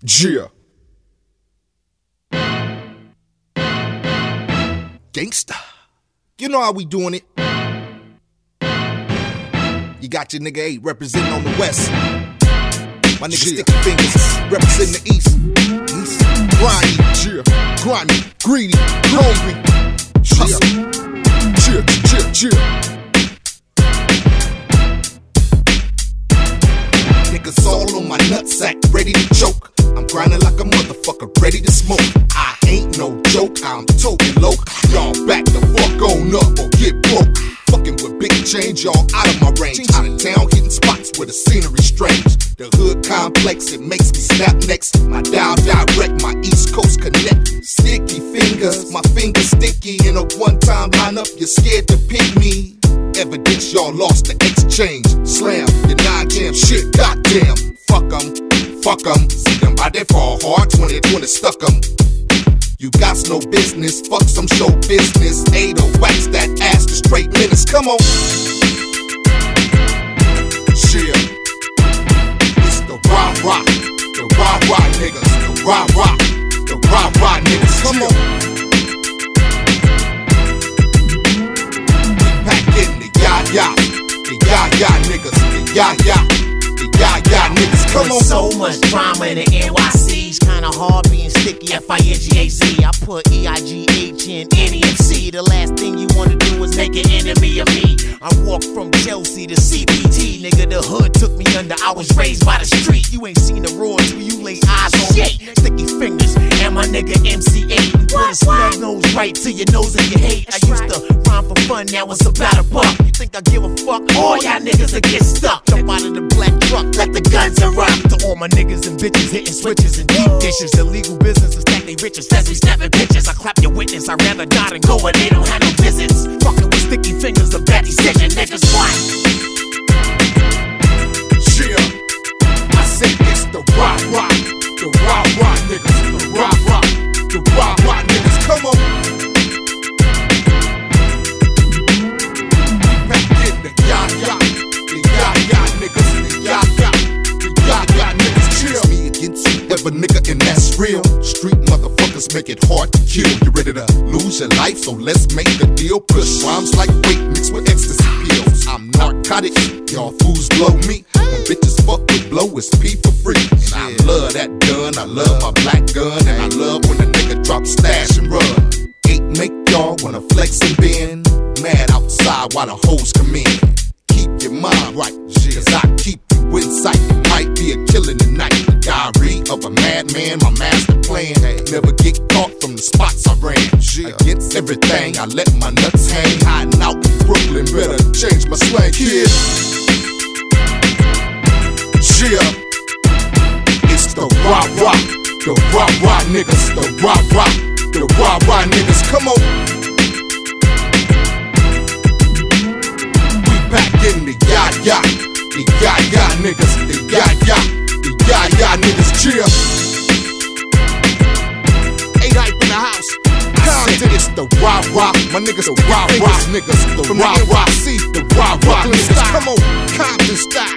Yeah. Gangsta. You know how we doing it. You got your nigga 8 representing on the west. My nigga Sticky Fingers representing the east. Grimy, grimy, greedy, hungry. Niggas all on my nutsack, ready to choke. I'm grinding like a motherfucker, ready to smoke. I ain't no joke, I'm toting low. Y'all back the fuck on up or get broke. Fucking with big change, y'all out of my range. Out of town, hitting spots where the scenery strange. The hood complex, it makes me snap next. My dial direct, my East Coast connect. Sticky fingers, my fingers sticky. In a one-time lineup, you're scared to pick me. Evidence y'all lost the exchange. Slam, your 9-jam shit, goddamn. Fuck 'em. See them by they fall hard, 2020 stuck 'em. You got no business, fuck some show business. 8 or wax that ass to straight minutes, come on. Shit. It's the rah-rah niggas, the rah-rah niggas, come on. We back in the ya niggas, the ya niggas, come on. So much drama in the NYC's kinda hard being sticky. F-I-N-G-A-Z. I put E-I-G-H in N-E-M-C. The last thing you wanna do is make an enemy of me. I walked from Chelsea to CBT. Nigga, the hood took me under. I was raised by the street. You ain't seen the roar till you lay eyes on me. Sticky Fingers and my nigga MC8. We put a snug nose right to your nose and your hate. I used to rhyme for fun, now it's about a buck. You think I give a fuck? All y'all niggas will get stuck. Jump out of the black truck, let the guns erupt. To all my niggas and bitches hitting switches and deep dishes. Illegal business is stack they riches. Says we snapping bitches. I clap your witness. I'd rather die than go where they don't have no visits. Fucking with Sticky Fingers, a bad decision. Niggas what? Yeah. I said it's the rah-rah niggas, the rah-rah niggas, come on. Back in the ya niggas, the ya niggas. Cheers me against whoever nigga, and that's real. Street motherfuckers make it hard to kill. You ready to lose your life, so let's make a deal. Push rhymes like weight mixed with ecstasy pills. I'm narcotic, y'all fools blow me. When bitches fuck with blow, it's P for free. And I love that gun, I love my black gun. And I love when a nigga drop stash and run. 8 make y'all wanna flex and bend. Mad outside while the hoes come in. Keep your mind right, cause I keep you in sight. It might be a killing tonight. The diary of a madman, my master plan. Never get caught from the spots I ran. Against everything, I let my nuts hang. Hiding out in Brooklyn, better change my slang, kid. Yeah, it's the rah-rah niggas, the rah-rah niggas, come on. We back in the ya niggas, the ya niggas, chill. 8 hype in the house. It's the rah-rah, my niggas, the rah-rah niggas, the rah-rah, see, the rah-rah niggas, come on, Compton style.